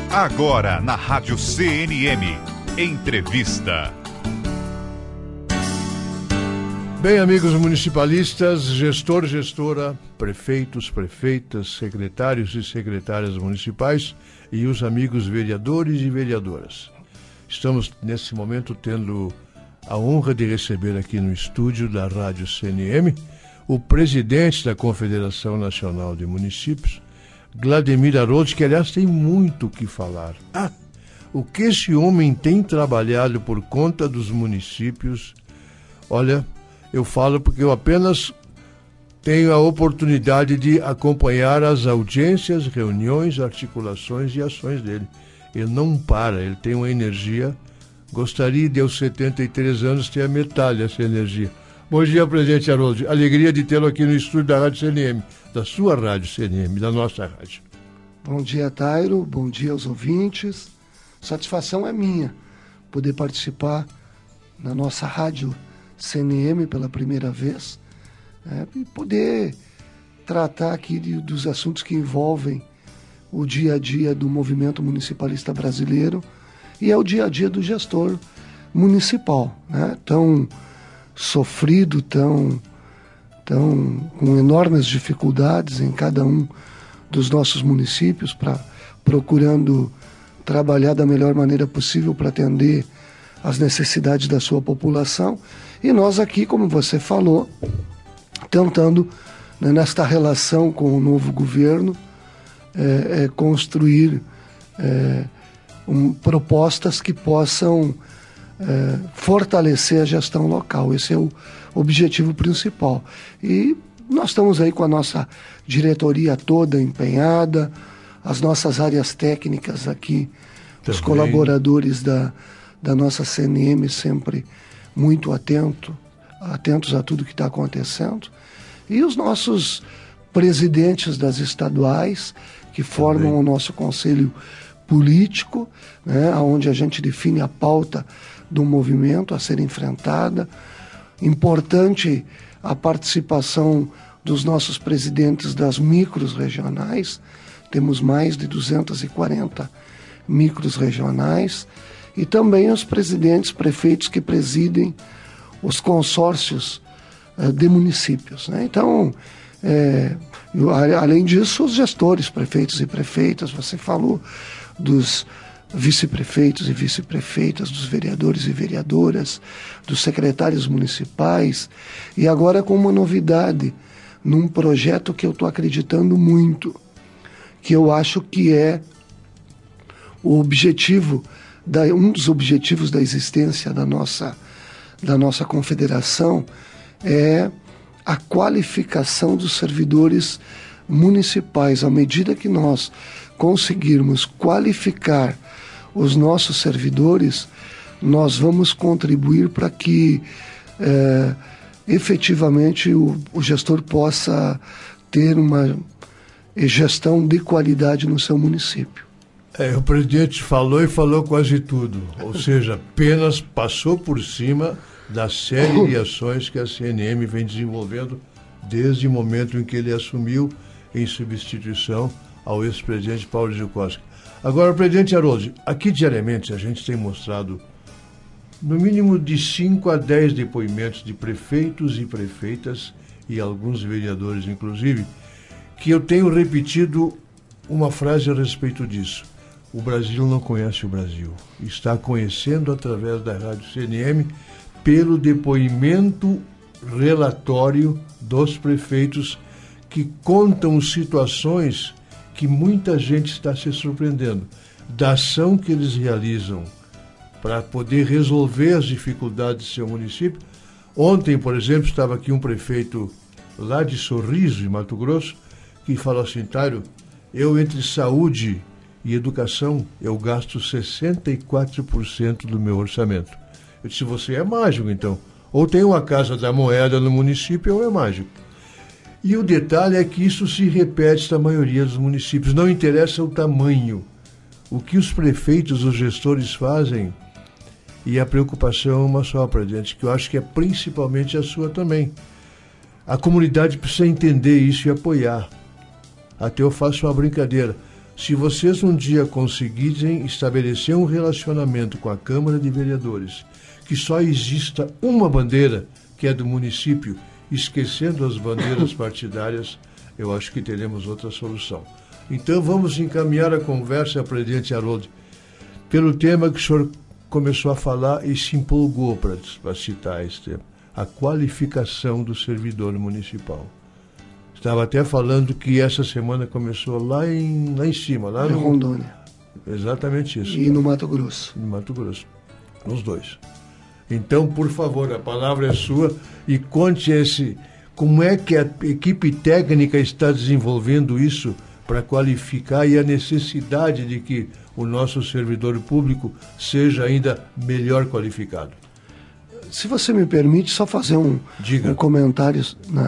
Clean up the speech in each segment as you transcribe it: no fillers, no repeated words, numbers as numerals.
Agora na Rádio CNM, entrevista. Bem, amigos municipalistas, gestor, gestora, prefeitos, prefeitas, secretários e secretárias municipais e os amigos vereadores e vereadoras. Estamos, nesse momento, tendo a honra de receber aqui no estúdio da Rádio CNM o presidente da Confederação Nacional de Municípios, Glademir Haroldi, que, aliás, tem muito o que falar. O que esse homem tem trabalhado por conta dos municípios, olha, eu falo porque eu apenas tenho a oportunidade de acompanhar as audiências, reuniões, articulações e ações dele. Ele não para, ele tem uma energia. Gostaria de, aos 73 anos, ter a metade dessa energia. Bom dia, presidente Haroldi. Alegria de tê-lo aqui no estúdio da Rádio CNM, da sua Rádio CNM, da nossa rádio. Bom dia, Tairo. Bom dia aos ouvintes. Satisfação é minha poder participar na nossa Rádio CNM pela primeira vez, e poder tratar aqui dos assuntos que envolvem o dia a dia do movimento municipalista brasileiro e é o dia a dia do gestor municipal, tão sofrido, tão com enormes dificuldades em cada um dos nossos municípios, procurando trabalhar da melhor maneira possível para atender as necessidades da sua população. E nós aqui, como você falou, tentando, nesta relação com o novo governo, construir propostas que possam fortalecer a gestão local. Esse é o objetivo principal. E nós estamos aí com a nossa diretoria toda empenhada, as nossas áreas técnicas aqui, também. Os colaboradores da nossa CNM sempre muito atentos a tudo que está acontecendo, e os nossos presidentes das estaduais, que formam também o nosso conselho político, onde a gente define a pauta do movimento a ser enfrentada. Importante a participação dos nossos presidentes das micros regionais, temos mais de 240 micros regionais, e também os presidentes, prefeitos que presidem os consórcios de municípios. Então, além disso, os gestores, prefeitos e prefeitas, você falou dos vice-prefeitos e vice-prefeitas, dos vereadores e vereadoras, dos secretários municipais, e agora com uma novidade, num projeto que eu estou acreditando muito, que eu acho que é o objetivo, um dos objetivos da existência da nossa confederação, é a qualificação dos servidores municipais. À medida que nós conseguirmos qualificar os nossos servidores, nós vamos contribuir para que efetivamente o gestor possa ter uma gestão de qualidade no seu município. O presidente falou e falou quase tudo, ou seja, apenas passou por cima da série de ações que a CNM vem desenvolvendo desde o momento em que ele assumiu em substituição ao ex-presidente Paulo Zilkowski. Agora, presidente Haroldi, aqui diariamente a gente tem mostrado no mínimo de 5 a 10 depoimentos de prefeitos e prefeitas e alguns vereadores, inclusive, que eu tenho repetido uma frase a respeito disso. O Brasil não conhece o Brasil. Está conhecendo através da Rádio CNM pelo depoimento relatório dos prefeitos que contam situações que muita gente está se surpreendendo, da ação que eles realizam para poder resolver as dificuldades do seu município. Ontem, por exemplo, estava aqui um prefeito lá de Sorriso, em Mato Grosso, que falou assim: Tairo, eu entre saúde e educação, eu gasto 64% do meu orçamento. Eu disse: você é mágico, então. Ou tem uma Casa da Moeda no município, ou é mágico. E o detalhe é que isso se repete na maioria dos municípios. Não interessa o tamanho. O que os prefeitos, os gestores fazem, e a preocupação é uma só, presidente, que eu acho que é principalmente a sua também. A comunidade precisa entender isso e apoiar. Até eu faço uma brincadeira. Se vocês um dia conseguirem estabelecer um relacionamento com a Câmara de Vereadores, que só exista uma bandeira, que é do município, esquecendo as bandeiras partidárias, eu acho que teremos outra solução. Então vamos encaminhar a conversa, presidente Haroldo, pelo tema que o senhor começou a falar e se empolgou para citar esse tema, a qualificação do servidor municipal. Estava até falando que essa semana começou lá em cima, lá no Rondônia. Exatamente isso. E no Mato Grosso. No Mato Grosso. Nos dois. Então, por favor, a palavra é sua e conte como é que a equipe técnica está desenvolvendo isso para qualificar e a necessidade de que o nosso servidor público seja ainda melhor qualificado. Se você me permite, só fazer um comentário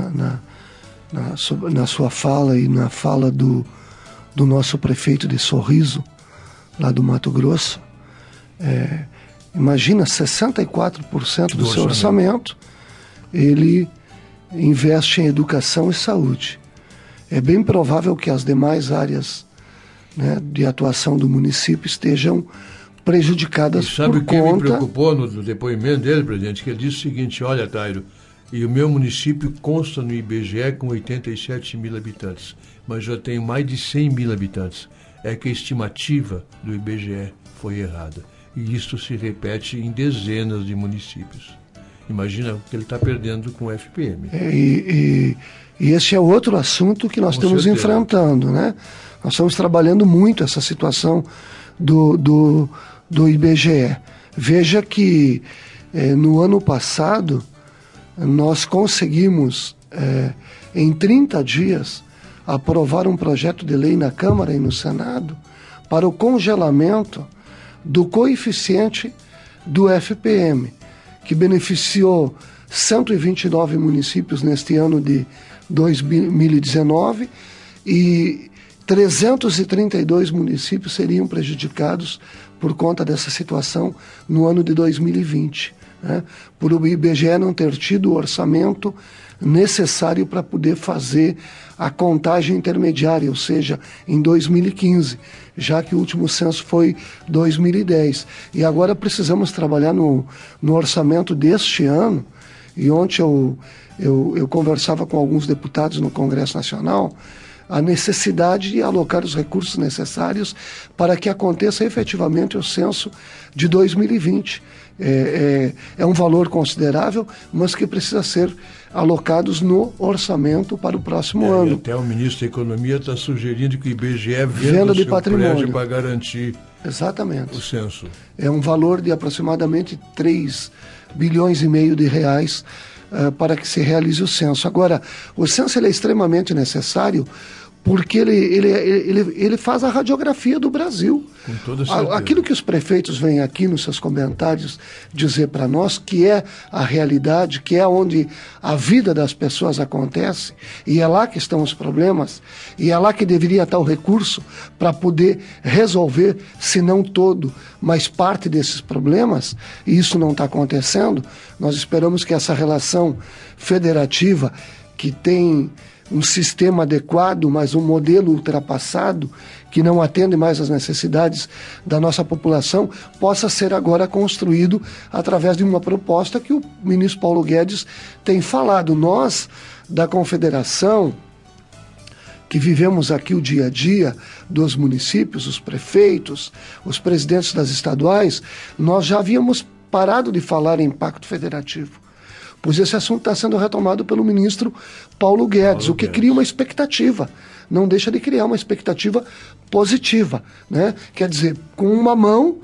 na sua fala e na fala do nosso prefeito de Sorriso, lá do Mato Grosso. Imagina, 64% do seu orçamento ele investe em educação e saúde. É bem provável que as demais áreas, né, de atuação do município estejam prejudicadas por conta... Sabe o que me preocupou no depoimento dele, presidente? Que ele disse o seguinte: olha, Tairo, e o meu município consta no IBGE com 87 mil habitantes, mas já tenho mais de 100 mil habitantes. É que a estimativa do IBGE foi errada. E isso se repete em dezenas de municípios. Imagina o que ele está perdendo com o FPM. E esse é outro assunto que nós estamos enfrentando, né? Nós estamos trabalhando muito essa situação do IBGE. Veja que no ano passado nós conseguimos, em 30 dias, aprovar um projeto de lei na Câmara e no Senado para o congelamento do coeficiente do FPM, que beneficiou 129 municípios neste ano de 2019 e 332 municípios seriam prejudicados por conta dessa situação no ano de 2020, né? Por o IBGE não ter tido o orçamento necessário para poder fazer a contagem intermediária, ou seja, em 2015, já que o último censo foi 2010. E agora precisamos trabalhar no orçamento deste ano, e ontem eu conversava com alguns deputados no Congresso Nacional, a necessidade de alocar os recursos necessários para que aconteça efetivamente o censo de 2020. É um valor considerável, mas que precisa ser alocados no orçamento para o próximo ano. E até o ministro da Economia está sugerindo que o IBGE venda de patrimônio para garantir exatamente o censo. É um valor de aproximadamente 3,5 bilhões de reais para que se realize o censo. Agora, o censo ele é extremamente necessário porque ele faz a radiografia do Brasil. Com toda certeza. Aquilo que os prefeitos vêm aqui nos seus comentários dizer para nós, que é a realidade, que é onde a vida das pessoas acontece, e é lá que estão os problemas, e é lá que deveria estar o recurso para poder resolver, se não todo, mas parte desses problemas, e isso não está acontecendo. Nós esperamos que essa relação federativa, que tem um sistema adequado, mas um modelo ultrapassado, que não atende mais às necessidades da nossa população, possa ser agora construído através de uma proposta que o ministro Paulo Guedes tem falado. Nós, da Confederação, que vivemos aqui o dia a dia dos municípios, os prefeitos, os presidentes das estaduais, nós já havíamos parado de falar em pacto federativo, pois esse assunto está sendo retomado pelo ministro Paulo Guedes, o que cria uma expectativa, não deixa de criar uma expectativa positiva, né? Quer dizer, com uma mão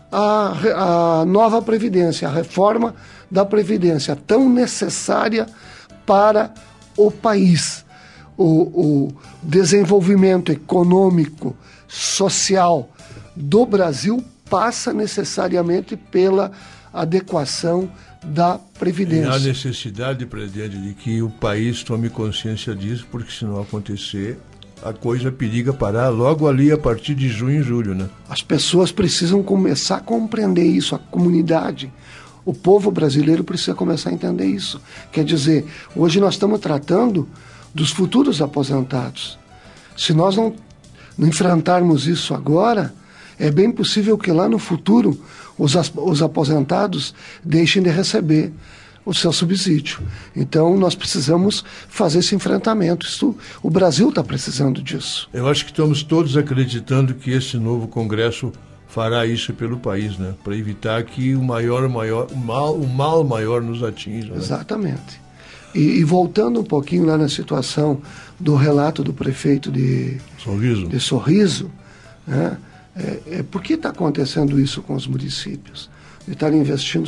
a nova Previdência, a reforma da Previdência, tão necessária para o país. O desenvolvimento econômico, social do Brasil passa necessariamente pela adequação da Previdência. E há necessidade, presidente, de que o país tome consciência disso, porque se não acontecer, a coisa periga parar logo ali a partir de junho e julho, né? As pessoas precisam começar a compreender isso, a comunidade, o povo brasileiro precisa começar a entender isso. Quer dizer, hoje nós estamos tratando dos futuros aposentados. Se nós enfrentarmos isso agora, é bem possível que lá no futuro os aposentados deixem de receber o seu subsídio. Então, nós precisamos fazer esse enfrentamento. O Brasil está precisando disso. Eu acho que estamos todos acreditando que esse novo Congresso fará isso pelo país, né? Para evitar que o mal maior nos atinja. Né? Exatamente. E voltando um pouquinho lá na situação do relato do prefeito de Sorriso, né? Por que está acontecendo isso com os municípios? Ele está investindo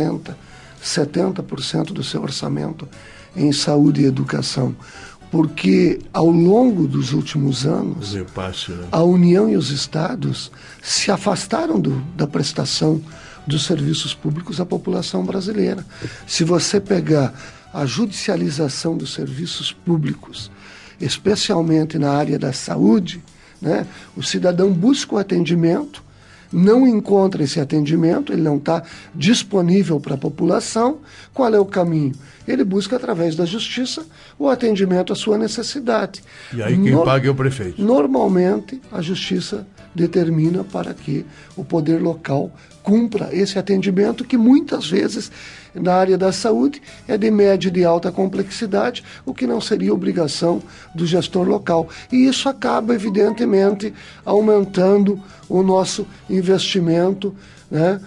70% do seu orçamento em saúde e educação, porque ao longo dos últimos anos, a União e os estados se afastaram da prestação dos serviços públicos à população brasileira. Se você pegar a judicialização dos serviços públicos, especialmente na área da saúde, né, o cidadão busca o atendimento, não encontra esse atendimento, ele não está disponível para a população. Qual é o caminho? Ele busca, através da justiça, o atendimento à sua necessidade. E aí quem paga é o prefeito. Normalmente, a justiça determina para que o poder local cumpra esse atendimento, que muitas vezes, na área da saúde, é de média e de alta complexidade, o que não seria obrigação do gestor local. E isso acaba, evidentemente, aumentando o nosso investimento, né?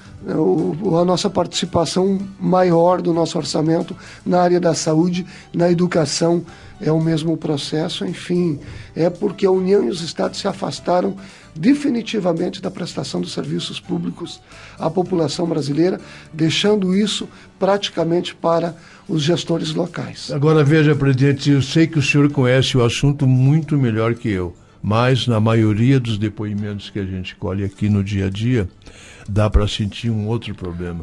A nossa participação maior do nosso orçamento na área da saúde, na educação, é o mesmo processo. Enfim, é porque a União e os estados se afastaram definitivamente da prestação dos serviços públicos à população brasileira, deixando isso praticamente para os gestores locais. Agora veja, presidente, eu sei que o senhor conhece o assunto muito melhor que eu, mas na maioria dos depoimentos que a gente colhe aqui no dia a dia, dá para sentir um outro problema.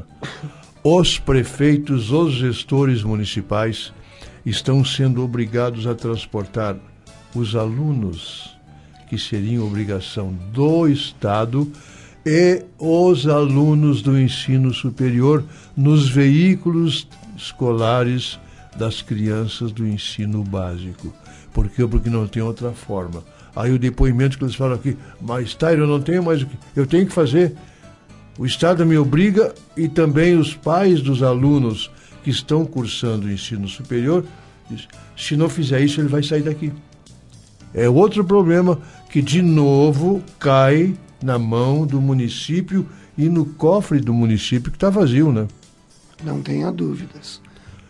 Os prefeitos, os gestores municipais estão sendo obrigados a transportar os alunos, que seriam obrigação do Estado, e os alunos do ensino superior nos veículos escolares das crianças do ensino básico. Por quê? Porque não tem outra forma. Aí o depoimento que eles falam aqui, mas Tairo, eu não tenho mais o que eu tenho que fazer. O Estado me obriga, e também os pais dos alunos que estão cursando o ensino superior, se não fizer isso, ele vai sair daqui. É outro problema que, de novo, cai na mão do município e no cofre do município, que está vazio, né? Não tenha dúvidas.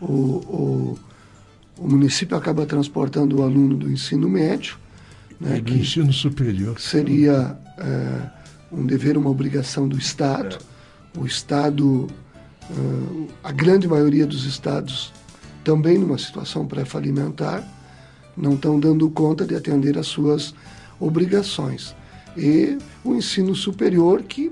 O município acaba transportando o aluno do ensino médio, né, do ensino superior. Seria um dever, uma obrigação do Estado. O Estado, a grande maioria dos estados, também numa situação pré-falimentar, não estão dando conta de atender às suas obrigações. E o ensino superior, que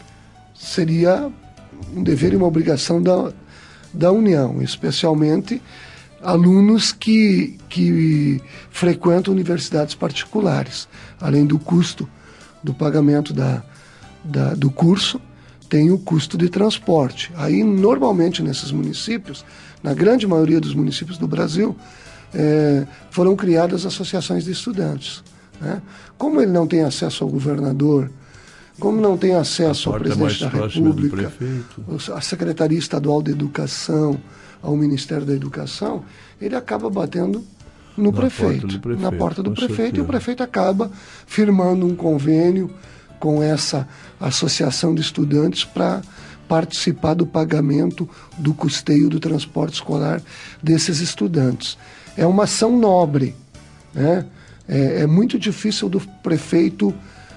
seria um dever e uma obrigação da União, especialmente alunos que frequentam universidades particulares. Além do custo do pagamento do curso, tem o custo de transporte. Aí, normalmente, nesses municípios, na grande maioria dos municípios do Brasil, foram criadas associações de estudantes, né? Como ele não tem acesso ao governador, como não tem acesso ao presidente da República, à Secretaria Estadual de Educação, ao Ministério da Educação, ele acaba batendo no prefeito, na porta do prefeito, e o prefeito acaba firmando um convênio com essa associação de estudantes para participar do pagamento do custeio do transporte escolar desses estudantes. É uma ação nobre, né? É muito difícil do prefeito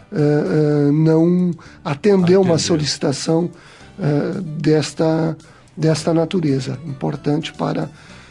não atender uma solicitação desta natureza, importante para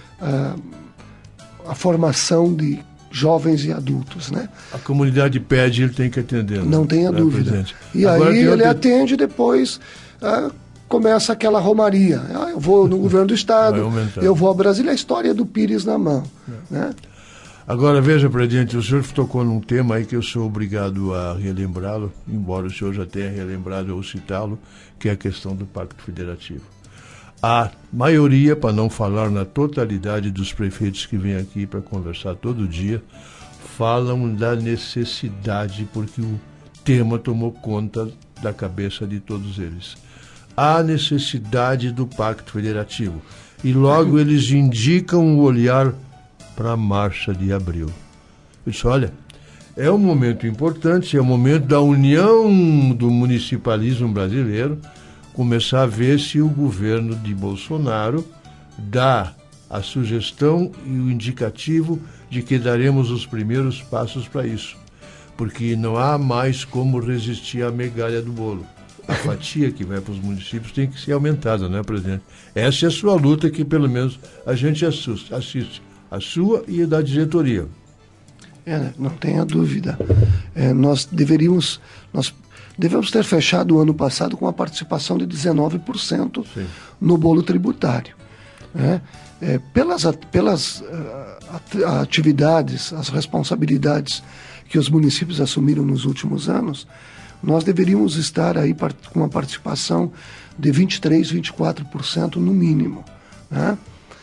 a formação de jovens e adultos, né? A comunidade pede, ele tem que atender. Não tenha dúvida. Presidente. E agora aí ele atende, depois começa aquela romaria. Eu vou no governo do Estado, eu vou a Brasília, a história do Pires na mão. Né? Agora, veja, presidente, o senhor tocou num tema aí que eu sou obrigado a relembrá-lo, embora o senhor já tenha relembrado ou citá-lo, que é a questão do Pacto Federativo. A maioria, para não falar na totalidade dos prefeitos que vêm aqui para conversar todo dia, falam da necessidade, porque o tema tomou conta da cabeça de todos eles. Há necessidade do Pacto Federativo. E logo eles indicam o olhar para a marcha de abril. Eu disse, olha, é um momento importante, é o momento da união do municipalismo brasileiro, começar a ver se o governo de Bolsonaro dá a sugestão e o indicativo de que daremos os primeiros passos para isso. Porque não há mais como resistir à migalha do bolo. A fatia que vai para os municípios tem que ser aumentada, né, presidente? Essa é a sua luta que, pelo menos, a gente assiste. A sua e a da diretoria. Não tenha dúvida. Nós devemos ter fechado o ano passado com a participação de 19% Sim. no bolo tributário. Pelas atividades, as responsabilidades que os municípios assumiram nos últimos anos, nós deveríamos estar aí com uma participação de 23%, 24% no mínimo. Né?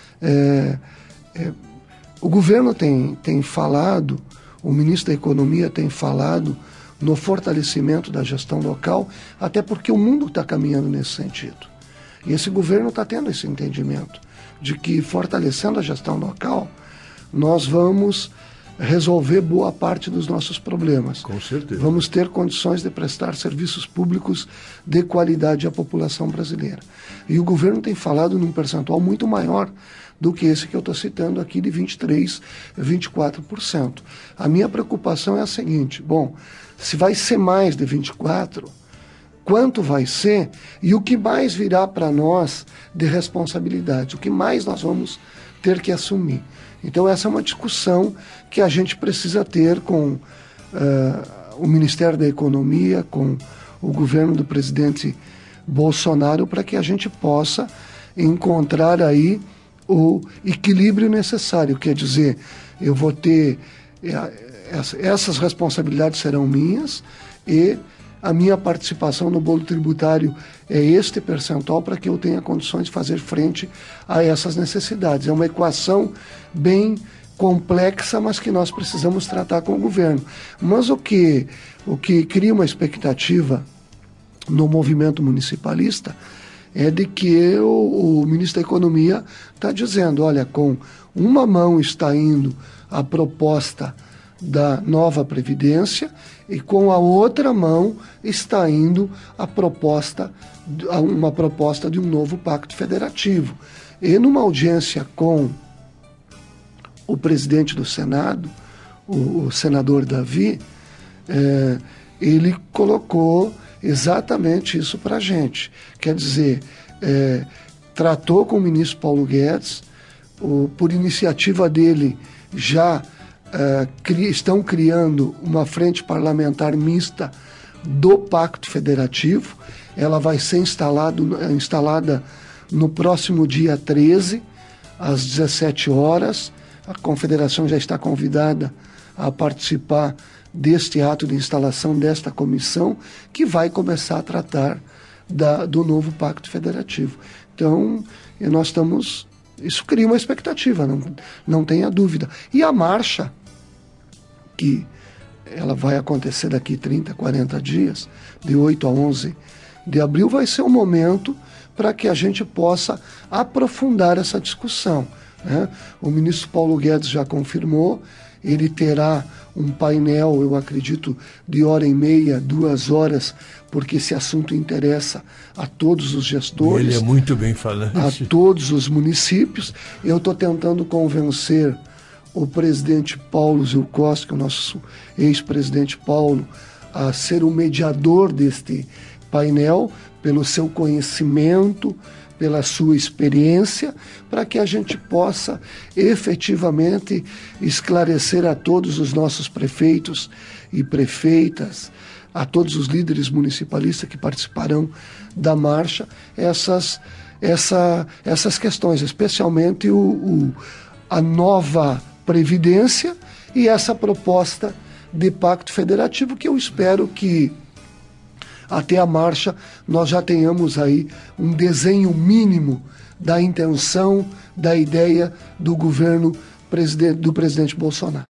O governo tem falado, o ministro da Economia tem falado no fortalecimento da gestão local, até porque o mundo está caminhando nesse sentido. E esse governo está tendo esse entendimento de que, fortalecendo a gestão local, nós vamos resolver boa parte dos nossos problemas. Com certeza. Vamos ter condições de prestar serviços públicos de qualidade à população brasileira. E o governo tem falado num percentual muito maior do que esse que eu estou citando aqui de 23%, 24%. A minha preocupação é a seguinte, se vai ser mais de 24%, quanto vai ser e o que mais virá para nós de responsabilidade, o que mais nós vamos ter que assumir. Então essa é uma discussão que a gente precisa ter com o Ministério da Economia, com o governo do presidente Bolsonaro, para que a gente possa encontrar aí o equilíbrio necessário. Quer dizer, eu vou ter... essas responsabilidades serão minhas e a minha participação no bolo tributário é este percentual para que eu tenha condições de fazer frente a essas necessidades. É uma equação bem complexa, mas que nós precisamos tratar com o governo. Mas o que cria uma expectativa no movimento municipalista é de que o ministro da Economia está dizendo, olha, com uma mão está indo a proposta da nova Previdência e com a outra mão está indo uma proposta de um novo Pacto Federativo. E numa audiência com o presidente do Senado, o senador Davi, ele colocou exatamente isso para a gente. Quer dizer, tratou com o ministro Paulo Guedes, por iniciativa dele já estão criando uma frente parlamentar mista do Pacto Federativo. Ela vai ser instalada no próximo dia 13, às 17 horas. A Confederação já está convidada a participar deste ato de instalação desta comissão, que vai começar a tratar do novo Pacto Federativo. Então, isso cria uma expectativa, não tenha dúvida. E a marcha, que ela vai acontecer daqui 30, 40 dias, de 8 a 11 de abril, vai ser um momento para que a gente possa aprofundar essa discussão. Né? O ministro Paulo Guedes já confirmou, ele terá um painel, eu acredito, de 1h30, 2 horas, porque esse assunto interessa a todos os gestores. Ele é muito bem falante. A todos os municípios. Eu estou tentando convencer o presidente Paulo Zilkowski, o nosso ex-presidente Paulo, a ser o mediador deste painel, pelo seu conhecimento, pela sua experiência, para que a gente possa efetivamente esclarecer a todos os nossos prefeitos e prefeitas, a todos os líderes municipalistas que participarão da marcha, essas questões, especialmente a nova Previdência e essa proposta de Pacto Federativo, que eu espero que até a marcha nós já tenhamos aí um desenho mínimo da intenção, da ideia do governo do presidente Bolsonaro.